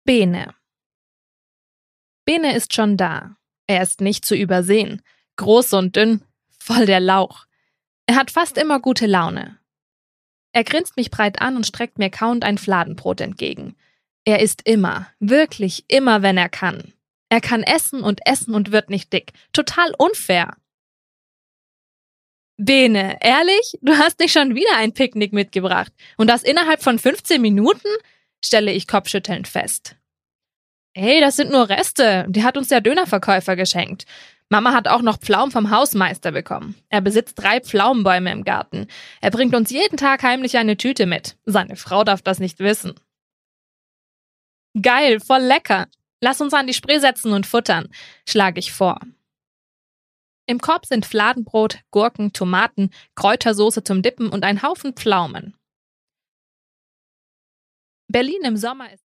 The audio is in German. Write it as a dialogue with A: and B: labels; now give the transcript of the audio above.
A: Bene. Bene ist schon da. Er ist nicht zu übersehen. Groß und dünn, voll der Lauch. Er hat fast immer gute Laune. Er grinst mich breit an und streckt mir kauend ein Fladenbrot entgegen. Er isst immer, wirklich immer, wenn er kann. Er kann essen und wird nicht dick. Total unfair. Bene, ehrlich? Du hast nicht schon wieder ein Picknick mitgebracht. Und das innerhalb von 15 Minuten? Stelle ich kopfschüttelnd fest. Hey, das sind nur Reste. Die hat uns der Dönerverkäufer geschenkt. Mama hat auch noch Pflaumen vom Hausmeister bekommen. Er besitzt 3 Pflaumenbäume im Garten. Er bringt uns jeden Tag heimlich eine Tüte mit. Seine Frau darf das nicht wissen. Geil, voll lecker. Lass uns an die Spree setzen und futtern, schlage ich vor. Im Korb sind Fladenbrot, Gurken, Tomaten, Kräutersoße zum Dippen und ein Haufen Pflaumen. Berlin im Sommer ist